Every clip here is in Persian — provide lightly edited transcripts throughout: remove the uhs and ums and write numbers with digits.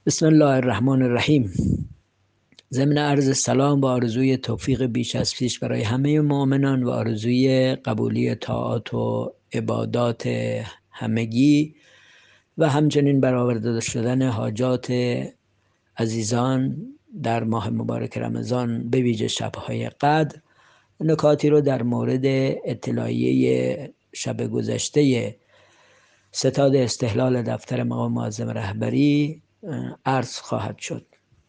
بسم الله الرحمن الرحیم. ضمن عرض سلام و آرزوی توفیق بیش از پیش برای همه مؤمنان و آرزوی قبولی طاعات و عبادات همگی و همچنین برآورده شدن حاجات عزیزان در ماه مبارک رمضان، به ویژه شب‌های قدر. نکاتی رو در مورد اطلاعیه شب گذشته ستاد استهلال دفتر مقام معظم رهبری عرض خواهد شد.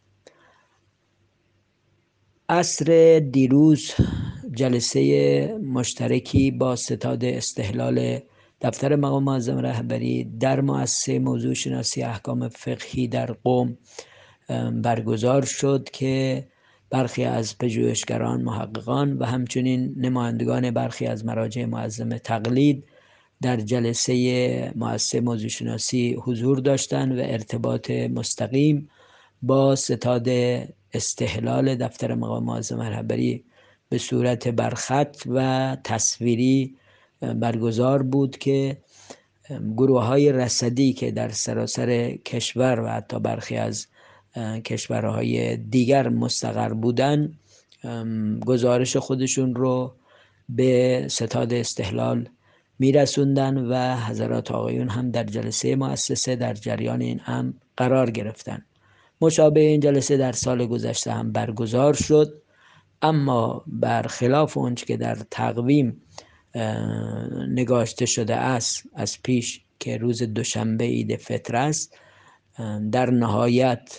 عصر دیروز جلسه مشترکی با ستاد استهلال دفتر مقام معظم رهبری در مؤسسه موضوع شناسی احکام فقهی در قم برگزار شد که برخی از پژوهشگران، محققان و همچنین نمایندگان برخی از مراجع معظم تقلید در جلسه مؤسسه موضوع شناسی حضور داشتند و ارتباط مستقیم با ستاد استهلال دفتر مقام معظم رهبری به صورت برخط و تصویری برگزار بود که گروه‌های رصدی که در سراسر کشور و حتی برخی از کشورهای دیگر مستقر بودن گزارش خودشون رو به ستاد استهلال میرسوندن و حضرات آقایون هم در جلسه مؤسسه در جریان این امر قرار گرفتن. مشابه این جلسه در سال گذشته هم برگزار شد، اما برخلاف اونچه که در تقویم نگاشته شده است از پیش که روز دوشنبه عید فطر است، در نهایت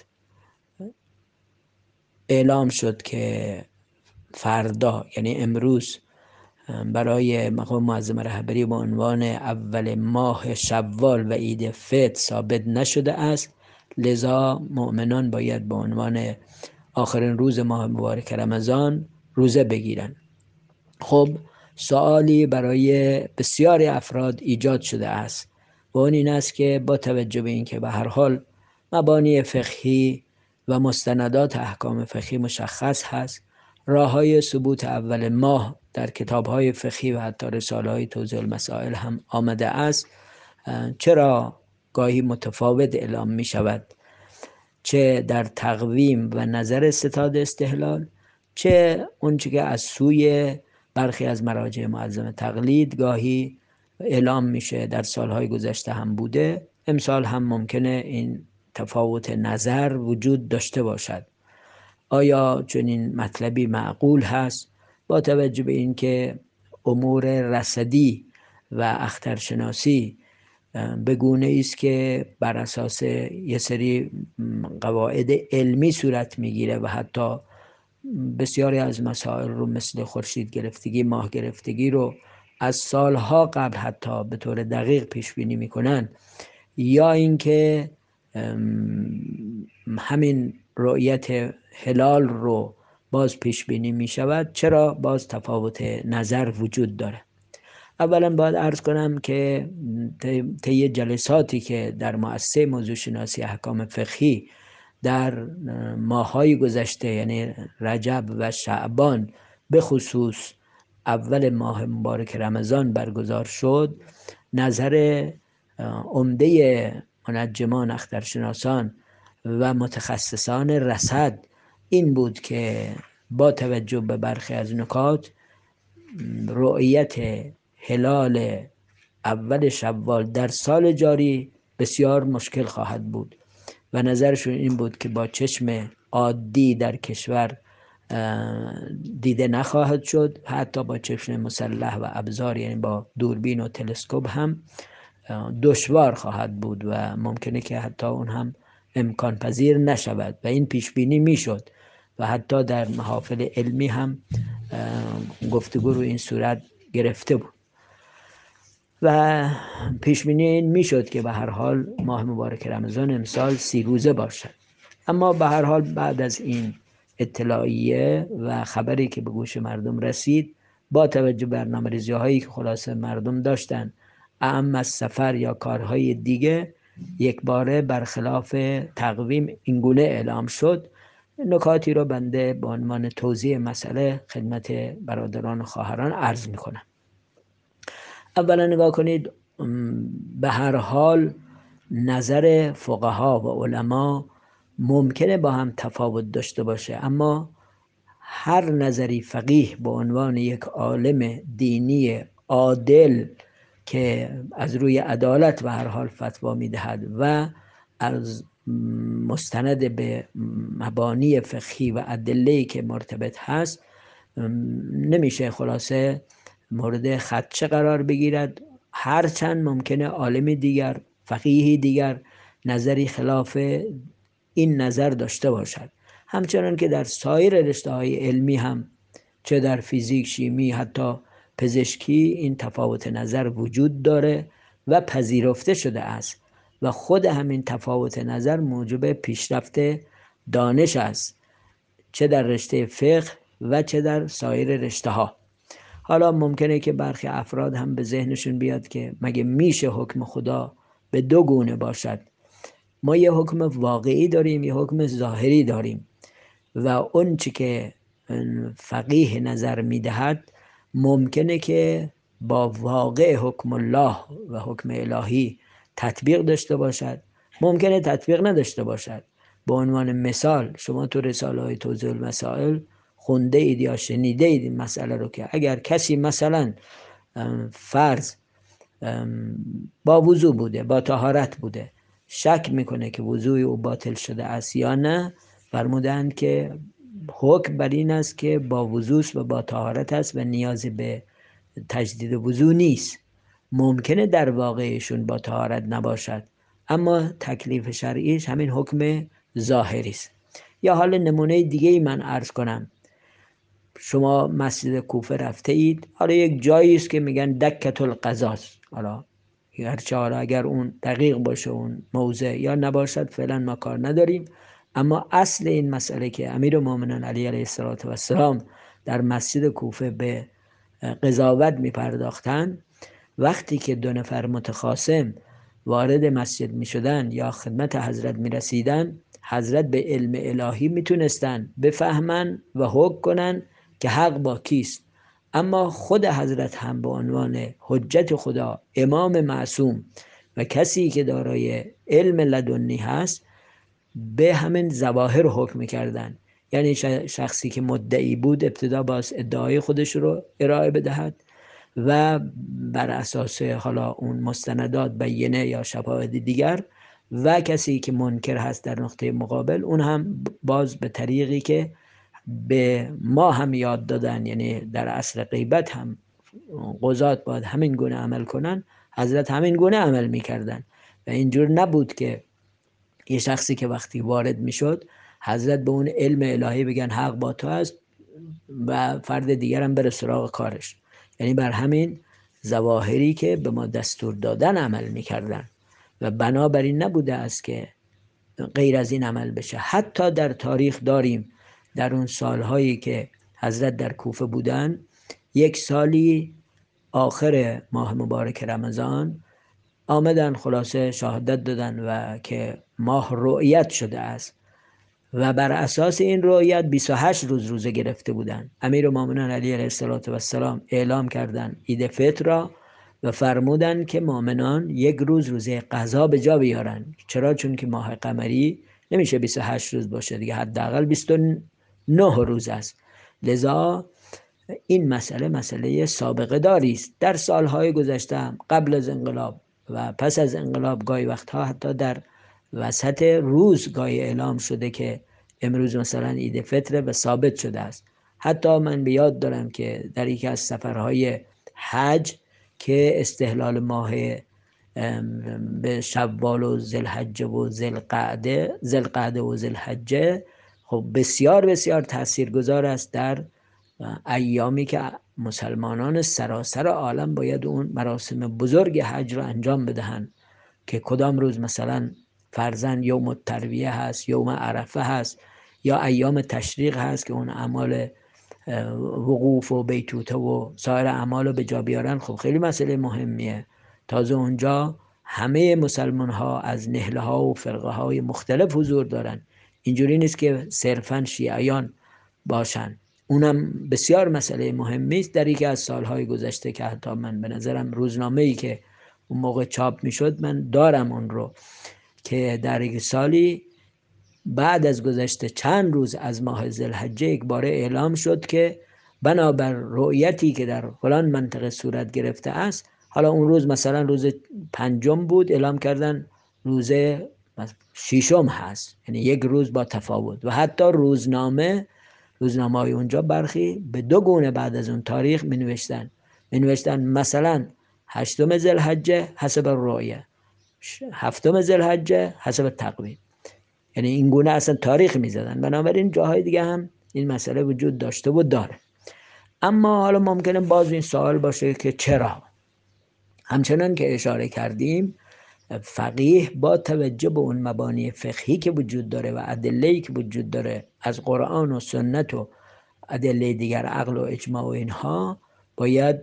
اعلام شد که فردا یعنی امروز برای مقام معظم رهبری به عنوان اول ماه شوال و عید فطر ثابت نشده است، لذا مؤمنان باید به عنوان آخرین روز ماه مبارک رمضان روزه بگیرن. خب سوالی برای بسیاری افراد ایجاد شده است و اون این است که با توجه به اینکه به هر حال مبانی فقهی و مستندات احکام فقهی مشخص هست، راه‌های ثبوت اول ماه در کتاب‌های فقهی و حتی رساله‌های توضیح المسائل هم آمده است، چرا گاهی متفاوت اعلام می شود، چه در تقویم و نظر ستاد استهلال، چه اونچه که از سوی برخی از مراجع معظم تقلید گاهی اعلام میشه در سالهای گذشته هم بوده، امسال هم ممکنه این تفاوت نظر وجود داشته باشد. آیا چنین مطلبی معقول هست با توجه به اینکه امور رصدی و اخترشناسی به گونه است که بر اساس یه سری قواعد علمی صورت میگیره و حتی بسیاری از مسائل رو مثل خورشید گرفتگی، ماه گرفتگی رو از سالها قبل حتی به طور دقیق پیش بینی میکنن، یا اینکه همین رؤیت هلال رو باز پیش بینی می شود، چرا باز تفاوت نظر وجود داره؟ اولا باید عرض کنم که طی جلساتی که در مؤسسه موضوع شناسی احکام فقهی در ماه‌های گذشته یعنی رجب و شعبان به خصوص اول ماه مبارک رمضان برگزار شد، نظر عمده منجمان، اخترشناسان و متخصصان رصد این بود که با توجه به برخی از نکات رؤیت هلال اول شوال در سال جاری بسیار مشکل خواهد بود و نظرشون این بود که با چشم عادی در کشور دیده نخواهد شد، حتی با چشم مسلح و ابزار یعنی با دوربین و تلسکوپ هم دشوار خواهد بود و ممکنه که حتی اون هم امکان پذیر نشود و این پیش بینی میشد و حتی در محافل علمی هم گفتگو رو این صورت گرفته بود و پیش بینی این میشد که به هر حال ماه مبارک رمضان امسال 30 روزه باشد. اما به هر حال بعد از این اطلاعیه و خبری که به گوش مردم رسید، با توجه به برنامه‌ریزی‌هایی که خلاصه مردم داشتن اعم از سفر یا کارهای دیگه، یک باره برخلاف تقویم اینگونه اعلام شد. نکاتی رو بنده به عنوان توضیح مسئله خدمت برادران و خواهران عرض میکنم. اولا نگاه کنید، به هر حال نظر فقها و علما ممکنه با هم تفاوت داشته باشه، اما هر نظری فقیه به عنوان یک عالم دینی عادل که از روی عدالت به هر حال فتوا میدهد و از مستند به مبانی فقهی و ادله‌ای که مرتبط هست نمیشه خلاصه مورد خدشه قرار بگیرد، هرچند ممکنه عالم دیگر، فقیهی دیگر نظری خلاف این نظر داشته باشد. همچنان که در سایر رشته‌های علمی هم، چه در فیزیک، شیمی، حتی پزشکی، این تفاوت نظر وجود داره و پذیرفته شده است و خود همین تفاوت نظر موجب پیشرفت دانش است، چه در رشته فقه و چه در سایر رشته ها. حالا ممکنه که برخی افراد هم به ذهنشون بیاد که مگه میشه حکم خدا به دو گونه باشد؟ ما یه حکم واقعی داریم، یه حکم ظاهری داریم و اون چی که فقیه نظر میدهد ممکنه که با واقع حکم الله و حکم الهی تطبیق داشته باشد، ممکنه تطبیق نداشته باشد. به عنوان مثال شما تو رساله های توضیح المسائل خونده اید یا شنیده اید این مسئله رو که اگر کسی مثلا فرض با وضو بوده، با طهارت بوده، شک میکنه که وضوی او باطل شده است یا نه، فرمودند که حکم بر این است که با وضوست و با طهارت است و نیازی به تجدید وضو نیست. ممکنه در واقعشون با طهارت نباشد، اما تکلیف شرعیش همین حکم ظاهری است. یا حالا نمونه دیگه ای من عرض کنم، شما مسجد کوفه رفته اید، حالا یک جایی است که میگن دکت القضاست، حالا اگر اون دقیق باشه اون موضع یا نباشد فعلا ما کار نداریم، اما اصل این مسئله که امیرالمومنین علی علیه السلام در مسجد کوفه به قضاوت میپرداختند، وقتی که دو نفر متخاصم وارد مسجد میشدن یا خدمت حضرت میرسیدن، حضرت به علم الهی میتونستن بفهمن و حکم کنن که حق با کیست، اما خود حضرت هم به عنوان حجت خدا، امام معصوم و کسی که دارای علم لدنی هست، به همین ظواهر حکم میکردن. یعنی شخصی که مدعی بود ابتدا باز ادعای خودش رو ارائه بدهد و بر اساس حالا اون مستندات بینه یا شواهد دیگر، و کسی که منکر هست در نقطه مقابل اون هم باز به طریقی که به ما هم یاد دادن، یعنی در عصر غیبت هم قضات باید همین گونه عمل کنن، حضرت همین گونه عمل میکردن و اینجور نبود که یه شخصی که وقتی وارد میشد حضرت به اون علم الهی بگن حق با تو است و فرد دیگر هم بره سراغ کارش. یعنی بر همین ظواهری که به ما دستور دادن عمل میکردن و بنابراین نبوده است که غیر از این عمل بشه. حتی در تاریخ داریم در اون سالهایی که حضرت در کوفه بودن، یک سالی آخر ماه مبارک رمضان آمدن خلاصه شهادت دادن و که ماه رؤیت شده است و بر اساس این رؤیت 28 روز روزه گرفته بودن. امیرالمومنین علی علیه السلام اعلام کردن عید فطر را و فرمودن که مؤمنان یک روز روزه قضا به جا بیارن. چرا؟ چون که ماه قمری نمیشه 28 روز باشه دیگه، حداقل 29 روز است. لذا این مسئله سابقه داری است. در سالهای گذشته قبل از انقلاب و پس از انقلاب گاهی وقتها حتی در وسط روز گاهی اعلام شده که امروز مثلا عید فطر و ثابت شده است. حتی من به یاد دارم که در یکی از سفرهای حج که استهلال ماه به شوال و ذوالحجه و ذوالقعده و ذوالحجه خب بسیار بسیار تاثیرگذار است در ایامی که مسلمانان سراسر عالم باید اون مراسم بزرگ حج را انجام بدهند که کدام روز مثلا فرضاً یوم الترویه هست، یوم عرفه هست یا ایام تشریق هست که اون اعمال وقوف و بیتوته و سایر اعمال رو به جا بیارن. خب خیلی مسئله مهمیه. تازه اونجا همه مسلمان ها از نهله ها و فرقه های مختلف حضور دارن، اینجوری نیست که صرفاً شیعیان باشن. اونم بسیار مسئله مهمی است. در یکی از سالهای گذشته که حتی من به نظرم روزنامه‌ای که اون موقع چاپ میشد من دارم اون رو، که در یک سالی بعد از گذشت چند روز از ماه ذوالحجه یک باره اعلام شد که بنابر رؤیتی که در فلان منطقه صورت گرفته است، حالا اون روز مثلا روز 5 بود، اعلام کردن روز 6 هست، یعنی یک روز با تفاوت. و حتی روزنامه های اونجا برخی به 2 گونه بعد از اون تاریخ می نوشتن مثلا 8 ذوالحجه حسب رؤیه، 7 ذوالحجه حسب تقویم، یعنی این گونه اصلا تاریخ می زدن. بنابراین جاهای دیگه هم این مسئله وجود داشته و داره. اما حالا ممکنه باز این سوال باشه که چرا؟ همچنان که اشاره کردیم، فقیه با توجه به اون مبانی فقهی که وجود داره و ادله‌ای که وجود داره از قرآن و سنت و ادله دیگر، عقل و اجماع و اینها، باید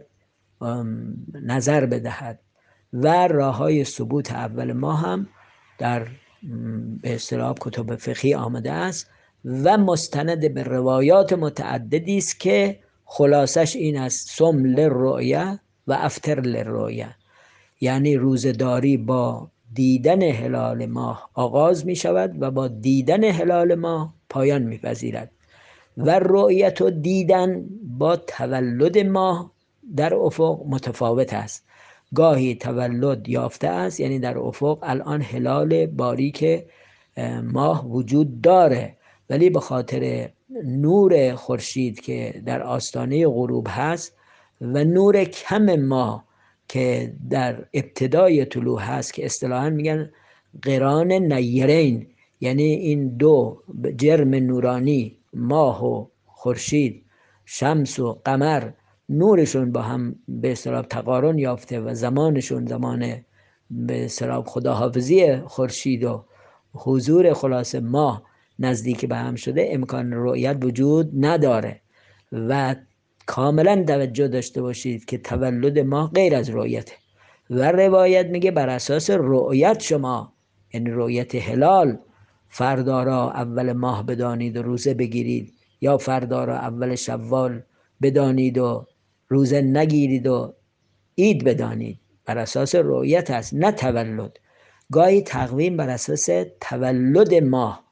نظر بدهد و راههای ثبوت اول ما هم در به اصطلاح کتب فقهی آمده است و مستند به روایات متعددی است که خلاصش این است: صم للرؤیا و افطر للرؤیا، یعنی روزه‌داری با دیدن هلال ماه آغاز می شود و با دیدن هلال ماه پایان می پذیرد. و رؤیت و دیدن با تولد ماه در افق متفاوت است. گاهی تولد یافته است، یعنی در افق الان هلال باریک ماه وجود داره، ولی به خاطر نور خورشید که در آستانه غروب هست و نور کم ماه که در ابتدای طلوع هست که اصطلاحاً میگن قران نیرین، یعنی این دو جرم نورانی، ماه و خورشید، شمس و قمر، نورشون با هم به اصطلاح تقارن یافته و زمانشون زمان به اصطلاح خداحافظی خورشید و حضور خلاص ماه نزدیک به هم شده، امکان رؤیت وجود نداره. و کاملا توجه داشته باشید که تولد ماه غیر از رؤیته و روایت میگه بر اساس رؤیت شما، یعنی رؤیت هلال، فردا را اول ماه بدانید و روزه بگیرید، یا فردا را اول شوال بدانید و روزه نگیرید و عید بدانید. بر اساس رؤیت است، نه تولد. گاهی تقویم بر اساس تولد ماه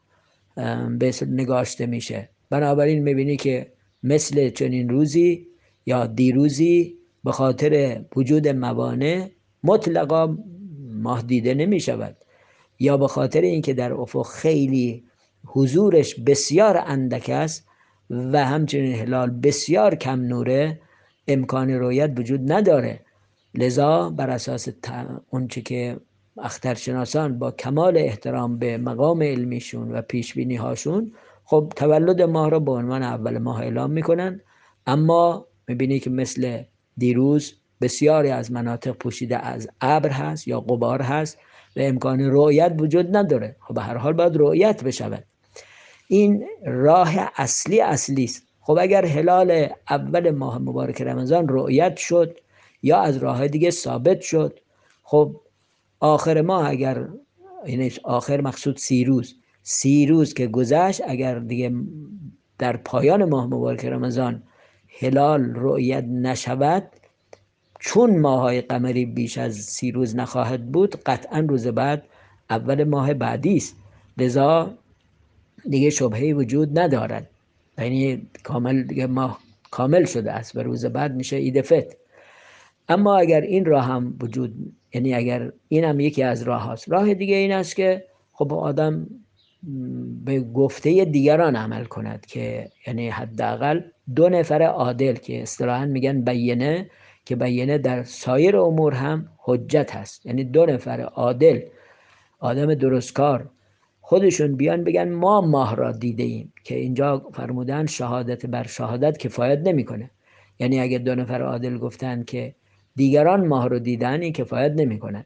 به نگاشته میشه. بنابراین میبینی که مثل چنین روزی یا دیروزی به خاطر وجود موانع مطلقا ماه دیده نمی شود، یا به خاطر اینکه در افق خیلی حضورش بسیار اندک است و همچنین هلال بسیار کم نوره، امکان رؤیت وجود نداره. لذا بر اساس اونچه که اخترشناسان با کمال احترام به مقام علمیشون و پیشبینی هاشون، خب تولد ماه را به عنوان اول ماه اعلام میکنن، اما میبینی که مثل دیروز بسیاری از مناطق پوشیده از ابر هست یا غبار هست و امکان رؤیت وجود نداره. خب به هر حال باید رؤیت بشود. این راه اصلی است. خب اگر هلال اول ماه مبارک رمضان رؤیت شد یا از راه دیگه ثابت شد، خب آخر ماه اگر، یعنی آخر مقصود 30 روز که گذشت، اگر دیگه در پایان ماه مبارک رمضان هلال رؤیت نشود، چون ماهای قمری بیش از 30 روز نخواهد بود، قطعا روز بعد اول ماه بعدی است. لذا دیگه شبهه‌ای وجود ندارد، یعنی کامل دیگه ماه کامل شده است و روز بعد میشه عید فطر. اما اگر این راه هم وجود، یعنی اگر این هم یکی از راه هاست، راه دیگه این است که خب آدم به گفته دیگران عمل کند، که یعنی حداقل 2 نفر عادل که اصطلاحاً میگن بینه، که بینه در سایر امور هم حجت هست، یعنی 2 نفر عادل، آدم درستکار، خودشون بیان بگن ما ماه را دیده ایم، که اینجا فرمودن شهادت بر شهادت کفایت نمیکنه. یعنی اگه 2 نفر عادل گفتن که دیگران ماه رو دیدن، این کفایت نمیکنه.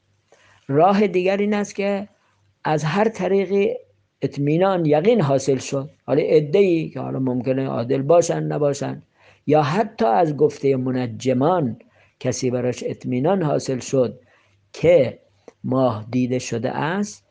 راه دیگر این است که از هر طریقی اطمینان یقین حاصل شد، حالا عده‌ای که حالا ممکنه عادل باشن نباشن، یا حتی از گفته منجمان کسی براش اطمینان حاصل شد که ماه دیده شده است،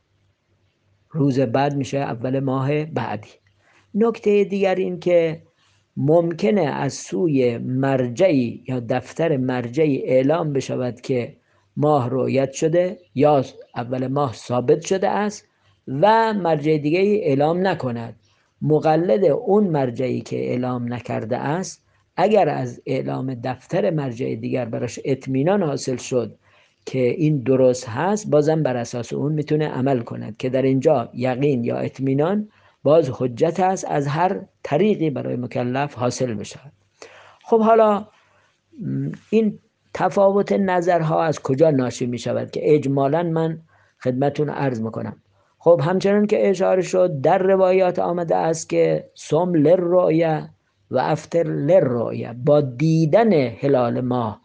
روز بعد میشه اول ماه بعدی. نکته دیگر این که ممکنه از سوی مرجعی یا دفتر مرجعی اعلام بشود که ماه رؤیت شده یا اول ماه ثابت شده است و مرجع دیگه اعلام نکند. مقلد اون مرجعی که اعلام نکرده است اگر از اعلام دفتر مرجع دیگر براش اطمینان حاصل شد که این درست هست، بازم بر اساس اون میتونه عمل کند که در اینجا یقین یا اطمینان باز حجت است از هر طریقی برای مکلف حاصل بشه. خب حالا این تفاوت نظرها از کجا ناشی می شود که اجمالا من خدمتون عرض میکنم. خب همچنان که اشاره شد در روایات آمده است که صوم للرؤیه و افطر للرؤیه، با دیدن هلال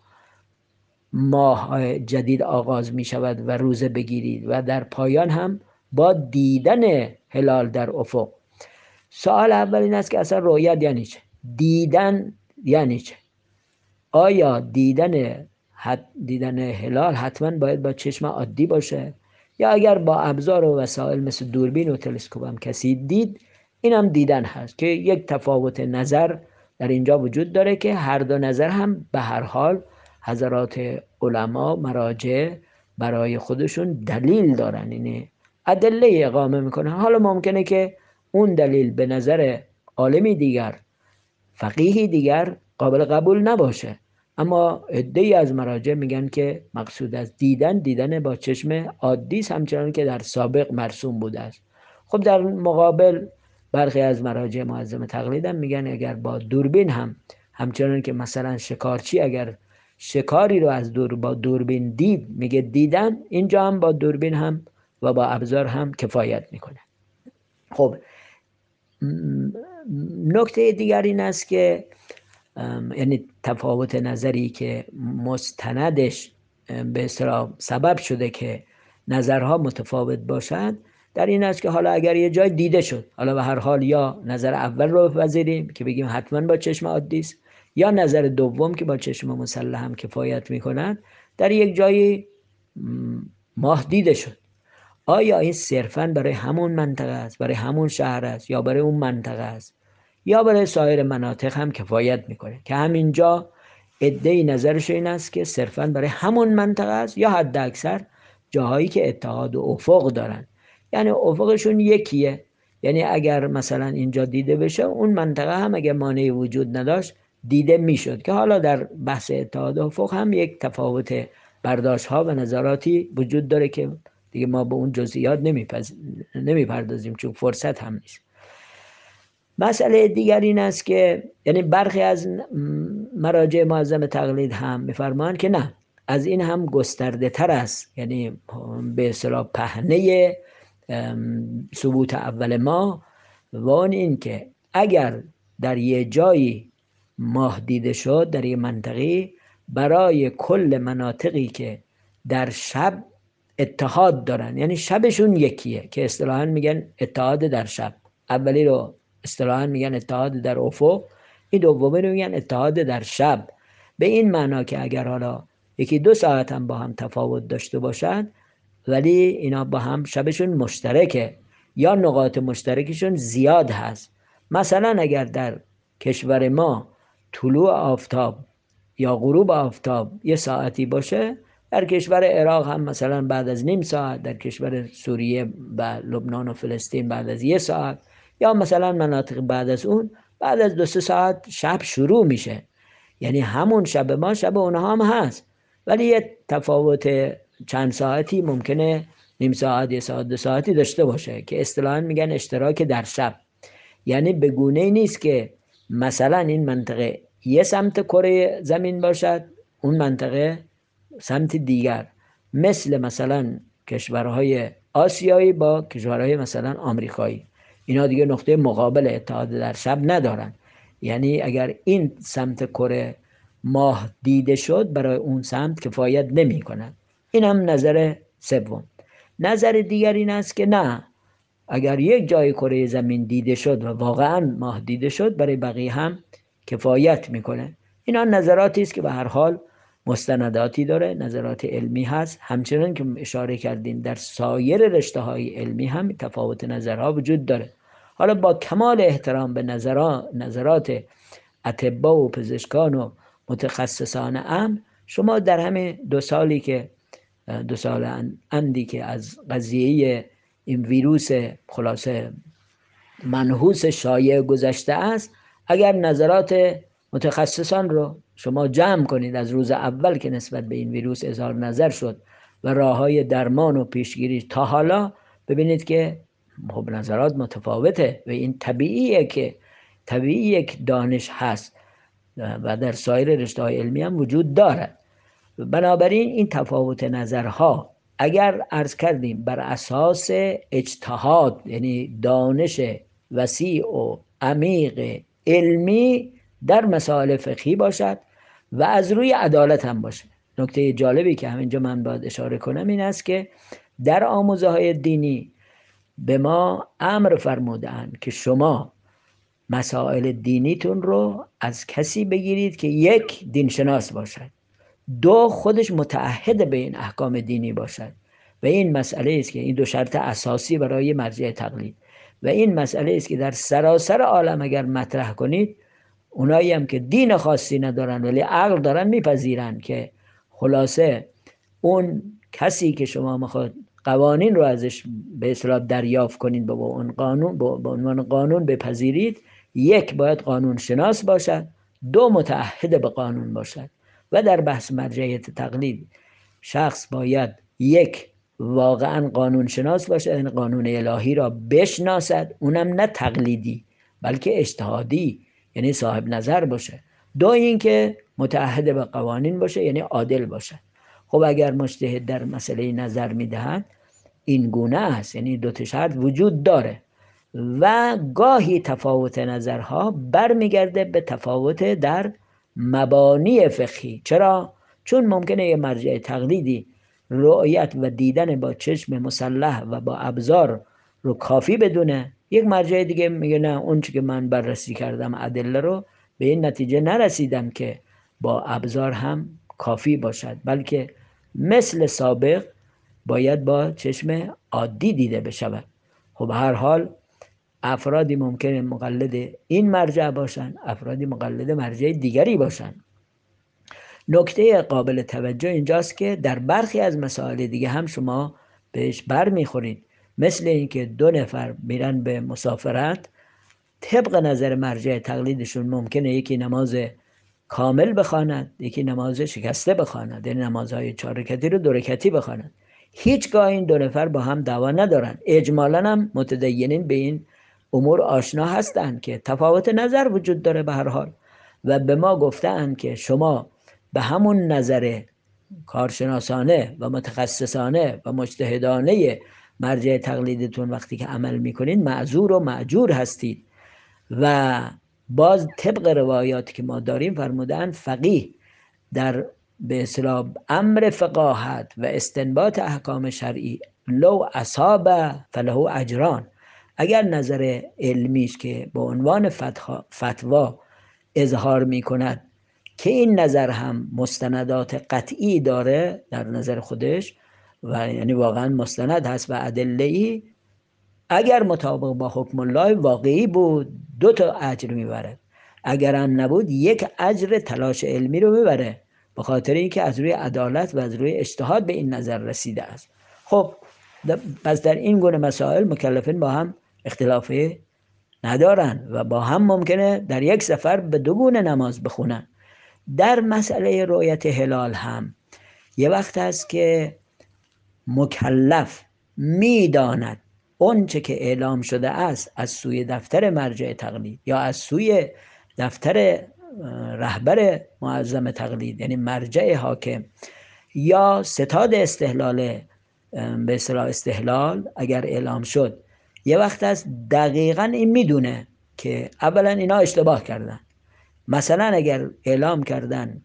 ماه جدید آغاز می شود و روزه بگیرید و در پایان هم با دیدن هلال در افق. سوال اول این است که اصلا رؤیت یعنی چه؟ دیدن یعنی چه؟ آیا دیدن هلال حتما باید با چشم عادی باشه یا اگر با ابزار و وسایل مثل دوربین و تلسکوپ هم کسی دید، این هم دیدن هست که یک تفاوت نظر در اینجا وجود داره که هر دو نظر هم به هر حال حضرات علما مراجع برای خودشون دلیل دارن، اینه ادله اقامه میکنن. حالا ممکنه که اون دلیل به نظر عالمی دیگر، فقیهی دیگر قابل قبول نباشه، اما عده‌ای از مراجع میگن که مقصود از دیدن با چشم عادی است، همچنان که در سابق مرسوم بوده است. خب در مقابل برخی از مراجع معظم تقلید هم میگن اگر با دوربین هم، همچنان که مثلا شکارچی اگر شکاری رو از با دوربین دید میگه دیدن، اینجا هم با دوربین هم و با ابزار هم کفایت میکنه. خب نکته دیگر این است که یعنی تفاوت نظری که مستندش به اصطلاح سبب شده که نظرها متفاوت باشند در این است که حالا اگر یه جای دیده شد، حالا به هر حال یا نظر اول رو بپذیریم که بگیم حتما با چشم عادی است، یا نظر دوم که با چشم مسلح هم کفایت میکند، در یک جایی ماه دیده شد، آیا این صرفاً برای همون منطقه است، برای همون شهر است، یا برای اون منطقه است، یا برای سایر مناطق هم کفایت میکنه؟ که همینجا عده‌ای نظرش این است که صرفاً برای همون منطقه است، یا حد اکثر جاهایی که اتحاد و افق دارن، یعنی افقشون یکیه، یعنی اگر مثلا اینجا دیده بشه اون منطقه هم اگر مانعی وجود نداشت دیده میشد، که حالا در بحث اتحاد و افق هم یک تفاوت برداشت ها و نظراتی وجود داره که دیگه ما به اون جزئیات نمیپردازیم چون فرصت هم نیست. مسئله دیگر این است که یعنی برخی از مراجع معظم تقلید هم میفرمایند که نه، از این هم گسترده تر است، یعنی به اصطلاح پهنه ثبوت اول ما و اون این که اگر در یه جایی ماه دیده شد در یه منطقی، برای کل مناطقی که در شب اتحاد دارن، یعنی شبشون یکیه که اصطلاحاً میگن اتحاد در شب، اولی رو اصطلاحاً میگن اتحاد در افق، این دومی رو میگن اتحاد در شب، به این معنا که اگر حالا یکی 2 ساعت هم با هم تفاوت داشته باشند ولی اینا با هم شبشون مشترکه یا نقاط مشترکشون زیاد هست. مثلا اگر در کشور ما طلوع آفتاب یا غروب آفتاب 1 ساعتی باشه، در کشور عراق هم مثلا بعد از نیم ساعت، در کشور سوریه و لبنان و فلسطین بعد از 1 ساعت، یا مثلا مناطق بعد از اون بعد از 2-3 ساعت شب شروع میشه، یعنی همون شب ما شب اونها هم هست ولی یه تفاوت چند ساعتی ممکنه نیم ساعت 1 ساعت 2 ساعتی داشته باشه که اصطلاحاً میگن اشتراک در شب، یعنی به گونه‌ای نیست که مثلا این منطقه یه سمت کره زمین باشد اون منطقه سمت دیگر، مثلا کشورهای آسیایی با کشورهای مثلا آمریکایی، اینا دیگه نقطه مقابل اتحاد در شب ندارن، یعنی اگر این سمت کره ماه دیده شد برای اون سمت کفایت نمی کند. این هم نظر سوم. نظر دیگر این است که نه، اگر یک جای کره زمین دیده شد و واقعا ماه دیده شد برای بقیه هم کفایت میکنه. اینا نظراتی است که به هر حال مستنداتی داره، نظرات علمی هست، همچنان که اشاره کردیم در سایر رشته های علمی هم تفاوت نظرها وجود داره. حالا با کمال احترام به نظرات اطباء و پزشکان و متخصصان امر، شما در همه 2 سالی که 2 سال اندی که از قضیه این ویروس خلاصه منحوس شایع گذشته است، اگر نظرات متخصصان رو شما جمع کنید از روز اول که نسبت به این ویروس اظهار نظر شد و راههای درمان و پیشگیری تا حالا، ببینید که خب نظرات متفاوته و این طبیعیه که یک دانش هست و در سایر رشته‌های علمی هم وجود دارد. بنابراین این تفاوت نظرها اگر عرض کردیم بر اساس اجتهاد، یعنی دانش وسیع و عمیق علمی در مسائل فقهی باشد و از روی عدالت هم باشه. نکته جالبی که همینجا من باید اشاره کنم این است که در آموزه‌های دینی به ما امر فرمودند که شما مسائل دینیتون رو از کسی بگیرید که یک، دینشناس باشد، دو، خودش متعهد به این احکام دینی باشد و این مسئله است که این دو شرط اساسی برای مرجع تقلید و این مسئله است که در سراسر عالم اگر مطرح کنید، اونایی هم که دین خاصی ندارن ولی عقل دارن میپذیرن که خلاصه اون کسی که شما میخواد قوانین رو ازش به اصطلاح دریافت کنید با اون قانون با عنوان قانون بپذیرید، یک، باید قانون شناس باشد، دو، متعهد به قانون باشد. و در بحث مرجعیت تقلید شخص باید یک، واقعا قانون شناس باشد، یعنی قانون الهی را بشناسد، اونم نه تقلیدی بلکه اجتهادی، یعنی صاحب نظر باشه. دو، این که متعهد به قوانین باشه، یعنی عادل باشه. خب اگر مجتهد در مسئله نظر میدهد این گونه است، یعنی دو تا شرط وجود داره و گاهی تفاوت نظرها برمیگرده به تفاوت در مبانی فقهی. چرا؟ چون ممکنه یه مرجع تقلیدی رؤیت و دیدن با چشم مسلح و با ابزار رو کافی بدونه، یک مرجع دیگه میگه نه، اون چی که من بررسی کردم ادله رو به این نتیجه نرسیدم که با ابزار هم کافی باشد، بلکه مثل سابق باید با چشم عادی دیده بشود. خب هر حال افرادی ممکنه مقلد این مرجع باشن، افرادی مقلد مرجع دیگری باشن. نکته قابل توجه اینجاست که در برخی از مسائل دیگه هم شما بهش بر میخورید، مثل اینکه دو نفر میرن به مسافرت، طبق نظر مرجع تقلیدشون ممکنه یکی نماز کامل بخواند، یکی نماز شکسته بخواند، یعنی نمازهای 4 رکعتی رو 2 رکعتی بخواند. هیچگاه این دو نفر با هم دعوا ندارن. اجمالاً هم متدینین به این امور آشنا هستند که تفاوت نظر وجود داره به هر حال و به ما گفتند که شما به همون نظر کارشناسانه و متخصصانه و مجتهدانه مرجع تقلیدتون وقتی که عمل میکنید معذور و مأجور هستید. و باز طبق روایاتی که ما داریم فرمودن فقیه در به اصطلاح امر فقاهت و استنباط احکام شرعی لو اصاب فله اجران، اگر نظر علمیش که به عنوان فتوا اظهار می کند که این نظر هم مستندات قطعی داره در نظر خودش و یعنی واقعا مستند هست و ادله‌ای، اگر مطابق با حکم الله واقعی بود 2 تا اجر میبره، اگر هم نبود 1 اجر تلاش علمی رو میبره، به خاطر اینکه از روی عدالت و از روی اجتهاد به این نظر رسیده است. خب پس در این گونه مسائل مکلفین با هم اختلافی ندارن و با هم ممکنه در یک سفر به 2 گونه نماز بخونن. در مسئله رؤیت هلال هم یه وقت هست که مکلف میداند اون چه که اعلام شده است از سوی دفتر مرجع تقلید یا از سوی دفتر رهبر معظم تقلید، یعنی مرجع حاکم یا ستاد استحلال به اصطلاح استحلال اگر اعلام شد، یه وقت است دقیقاً این میدونه که اولا اینا اشتباه کردن. مثلا اگر اعلام کردن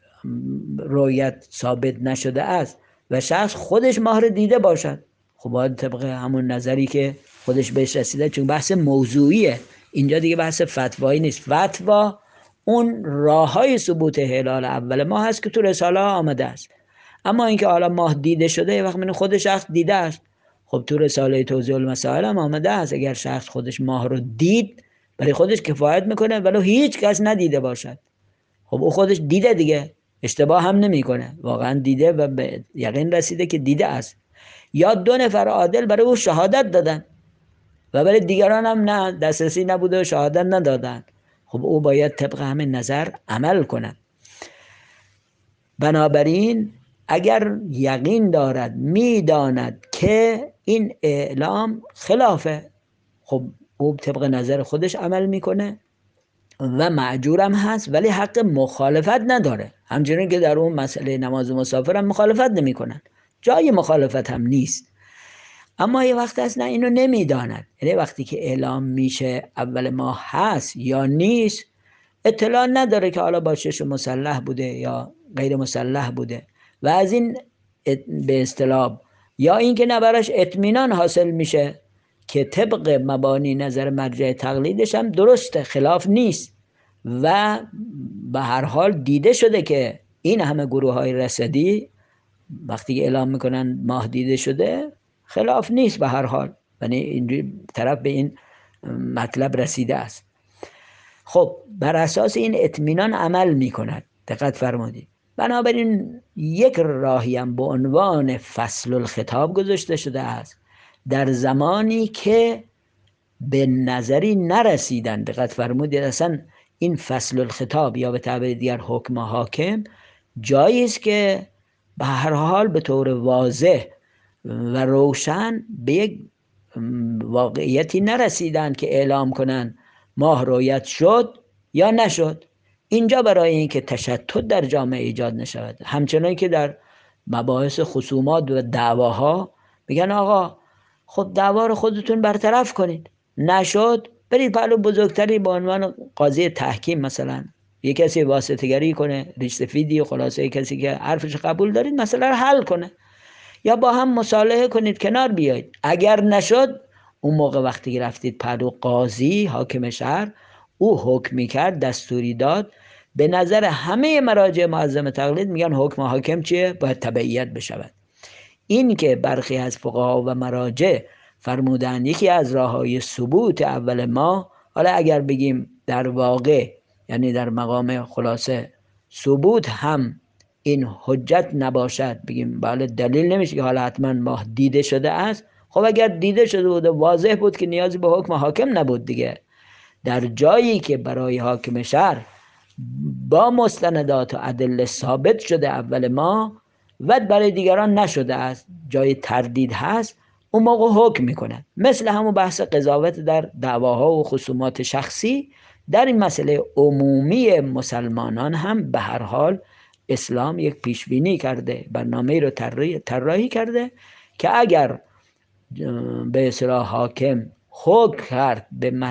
رؤیت ثابت نشده است و شخص خودش ماه رو دیده باشد، خب باید طبق همون نظری که خودش بهش رسیده، چون بحث موضوعیه اینجا دیگه، بحث فتوایی نیست. فتوا اون راههای ثبوت هلال اول ماه هست که تو رساله ها آمده است، اما اینکه حالا ماه دیده شده یه وقت من خود شخص دیده است، خب تو رساله توضیح المسائل هم آمده است اگر شخص خودش ماه رو دید برای خودش کفایت میکنه ولو هیچ کس ندیده باشد. خب او خودش دیده دیگه، اشتباه هم نمیکنه، واقعا دیده و به یقین رسیده که دیده است. یا 2 نفر عادل برای او شهادت دادن و برای دیگران هم نه، دسترسی نبوده و شهادت ندادن، خب او باید طبق همین نظر عمل کند. بنابراین اگر یقین دارد، میداند که این اعلام خلافه، خب او طبق نظر خودش عمل میکنه و معجورم هست، ولی حق مخالفت نداره. همچنین که در اون مسئله نماز مسافر هم مخالفت نمی کنن، جای مخالفت هم نیست. اما یه وقت هست نه اینو نمیداند، یعنی وقتی که اعلام میشه اول ماه هست یا نیست، اطلاع نداره که حالا با چشم مسلح بوده یا غیر مسلح بوده و از این به اصطلاح یا اینکه نه براش اطمینان حاصل میشه که طبق مبانی نظر مرجع تقلیدش هم درسته، خلاف نیست و به هر حال دیده شده که این همه گروه های رصدی وقتی اعلام میکنن ماه دیده شده خلاف نیست به هر حال، یعنی این طرف به این مطلب رسیده است. خب بر اساس این اطمینان عمل میکند. دقت فرمودید. بنابراین یک راهی هم به عنوان فصل الخطاب گذاشته شده است در زمانی که به نظری نرسیدن. دقت فرمودید اصلا این فصل الخطاب یا به تعبیر دیگر حکم حاکم جایی است که به هر حال به طور واضح و روشن به یک واقعیتی نرسیدن که اعلام کنن ماه رویت شد یا نشد. اینجا برای اینکه تشتت در جامعه ایجاد نشود، همچنان که در مباحث خصومات و دعواها میگن آقا خب دعوا رو خودتون برطرف کنید، نشد برید پهلو بزرگتری به عنوان قاضی تحکیم، مثلا یک کسی واسطه‌گری کنه، ریش سفیدی و خلاصه کسی که حرفش قبول دارید مسئله رو حل کنه، یا با هم مصالحه کنید، کنار بیایید. اگر نشد اون موقع وقتی رفتید پهلو قاضی حاکم شهر، او حکم میکرد، دستوری داد، به نظر همه مراجع معظم تقلید میگن حکم حاکم چیه؟ باید تبعیت بشود. این که برخی از فقها و مراجع فرمودن یکی از راههای ثبوت اول ما، حالا اگر بگیم در واقع یعنی در مقام خلاصه ثبوت هم این حجت نباشد، بگیم بله دلیل نمیشه که حالا حتما ماه دیده شده است. خب اگر دیده شده بود واضح بود که نیازی به حکم حاکم نبود دیگه. در جایی که برای حاکم شهر با مستندات و ادله ثابت شده اول ما و برای دیگران نشده است، جای تردید هست، اون موقع حکم میکنه. مثل همون بحث قضاوت در دعواها و خصومات شخصی، در این مسئله عمومی مسلمانان هم به هر حال اسلام یک پیشبینی کرده، برنامه رو طراحی کرده که اگر به اصطلاح حاکم حکم کرد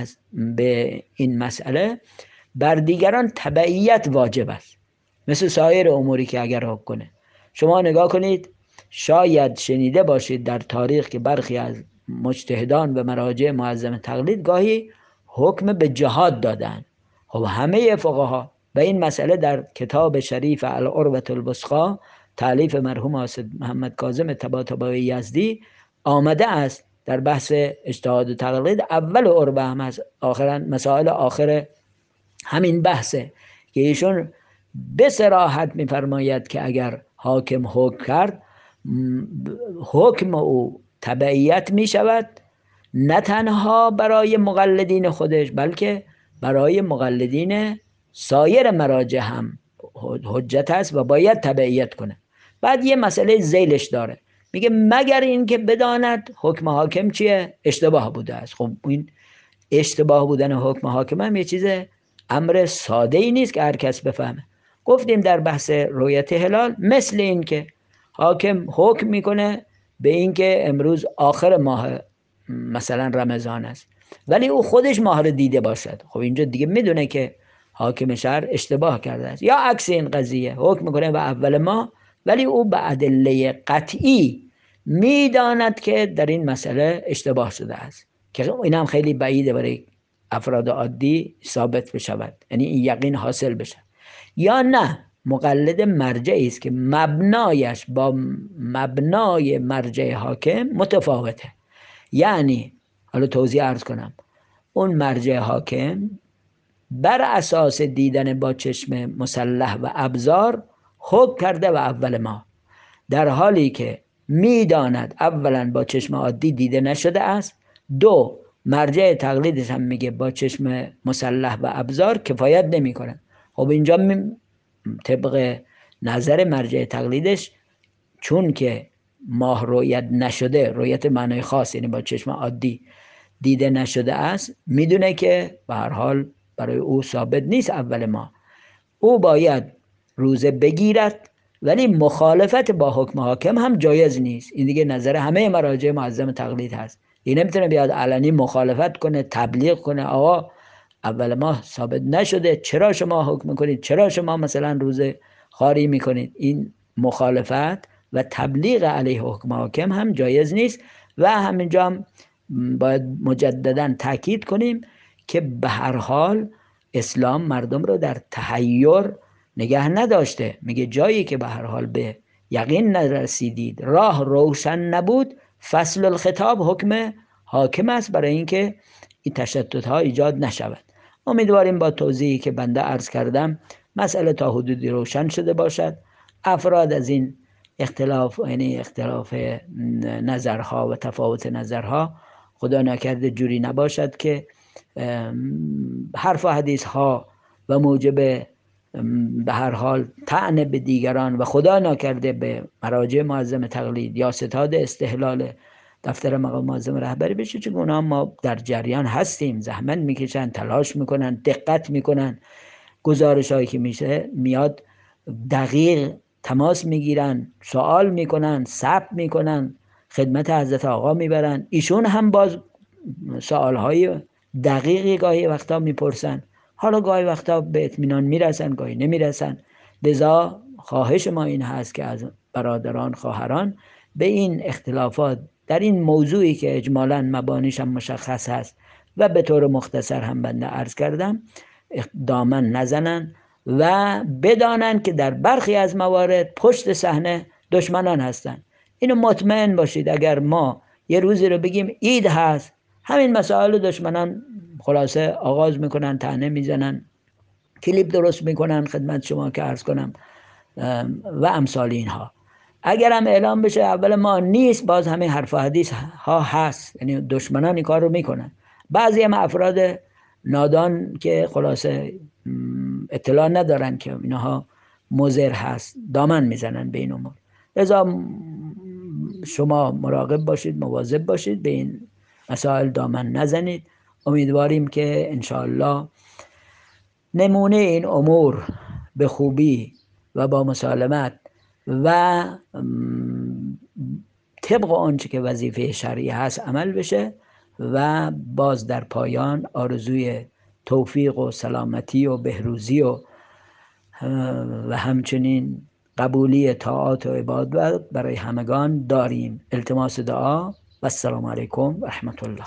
به این مسئله، بر دیگران تبعیت واجب است، مثل سایر اموری که اگر حکم کنه. شما نگاه کنید، شاید شنیده باشید در تاریخ که برخی از مجتهدان و مراجع معظم تقلید گاهی حکم به جهاد دادن. خب همه فقها و این مسئله در کتاب شریف العروة الوثقی تالیف مرحوم حافظ محمد کاظم طباطبایی یزدی آمده است. در بحث اجتهاد و تقلید اول عروة هم هست، آخرا مسائل آخر همین بحثه که ایشون به صراحت میفرماید که اگر حاکم حکم کرد، حکم او تبعیت می شود، نه تنها برای مقلدین خودش بلکه برای مقلدین سایر مراجع هم حجت است و باید تبعیت کنه. بعد یه مسئله ذیلش داره، میگه مگر این که بداند حکم حاکم چیه؟ اشتباه بوده است. خب این اشتباه بودن حکم حاکم هم یه چیز امر ساده ای نیست که هر کس بفهمه. گفتیم در بحث رؤیت هلال مثل این که حاکم حکم میکنه به این که امروز آخر ماه مثلا رمضان است، ولی او خودش ماه رو دیده باشد، خب اینجا دیگه میدونه که حاکم شهر اشتباه کرده است. یا عکس این قضیه، حکم میکنه به اول ماه ولی او به ادله قطعی میداند که در این مسئله اشتباه شده است، که این هم خیلی بعیده برای افراد عادی ثابت بشود، یعنی این یقین حاصل بشه. یا نه مقلد مرجعی است که مبنایش با مبنای مرجع حاکم متفاوته. یعنی حالا توضیح عرض کنم، اون مرجع حاکم بر اساس دیدن با چشم مسلح و ابزار حکم کرده و اول ما، در حالی که میداند اولا با چشم عادی دیده نشده است، دو مرجع تقلیدش هم میگه با چشم مسلح و ابزار کفایت نمی کنه. خب اینجا طبق نظر مرجع تقلیدش چون که ماه رؤیت نشده، رؤیت معنای خاص یعنی با چشم عادی دیده نشده است، میدونه که به هر حال برای او ثابت نیست اول ماه، او باید روزه بگیرد، ولی مخالفت با حکم حاکم هم جایز نیست. این دیگه نظر همه مراجع معظم تقلید هست. این نمیتونه بیاد علنی مخالفت کنه، تبلیغ کنه آقا اول ماه ثابت نشده، چرا شما حکم میکنید، چرا شما مثلا روزه خاری میکنید. این مخالفت و تبلیغ علیه حکم حاکم هم جایز نیست. و همینجا هم باید مجددا تاکید کنیم که به هر حال اسلام مردم رو در تحیر نگه نداشته. میگه جایی که به هر حال به یقین نرسیدید، راه روشن نبود، فصل الخطاب حکم حاکم است برای اینکه این تشتت ها ایجاد نشود. امیدواریم با توضیحی که بنده عرض کردم مسئله تا حدودی روشن شده باشد. افراد از این اختلاف، یعنی اختلاف نظرها و تفاوت نظرها، خدا نکرده جوری نباشد که حرف و حدیث ها و موجب به هر حال طعن به دیگران و خدا نکرده به مراجع معظم تقلید یا ستاد استحلال دفتر مقام معظم رهبری بشه. چون ما در جریان هستیم، زحمت میکشن، تلاش میکنن، دقت میکنن، گزارش هایی که میشه میاد دقیق تماس میگیرن، سوال میکنن، ثبت میکنن، خدمت حضرت آقا میبرن. ایشون هم باز سوال های دقیقی گاهی وقتا میپرسن، حالا گاهی وقتا به اطمینان میرسن، گاهی نمیرسن. لذا خواهش ما این هست که از برادران خواهران به این اختلافات در این موضوعی که اجمالاً مبانیش هم مشخص هست و به طور مختصر هم بنده عرض کردم دامن نزنن و بدانن که در برخی از موارد پشت صحنه دشمنان هستن. اینو مطمئن باشید. اگر ما یه روزی رو بگیم عید هست، همین مسائل دشمنان خلاصه آغاز میکنن، طعنه میزنن، کلیپ درست میکنن خدمت شما که عرض کنم و امثال اینها. اگر هم اعلام بشه اول ما نیست، باز همه حرف و حدیث ها هست، یعنی دشمنان این کار رو میکنن. بعضی هم افراد نادان که خلاصه اطلاع ندارن که اینها مضر هست، دامن میزنن به این امور. لذا شما مراقب باشید، مواظب باشید، به این مسائل دامن نزنید. امیدواریم که انشاءالله نمونه این امور به خوبی و با مسالمت و طبق آنچه که وظیفه شرعی هست عمل بشه و باز در پایان آرزوی توفیق و سلامتی و بهروزی و همچنین قبولی طاعات و عبادات برای همگان داریم. التماس دعا و السلام علیکم و رحمت الله.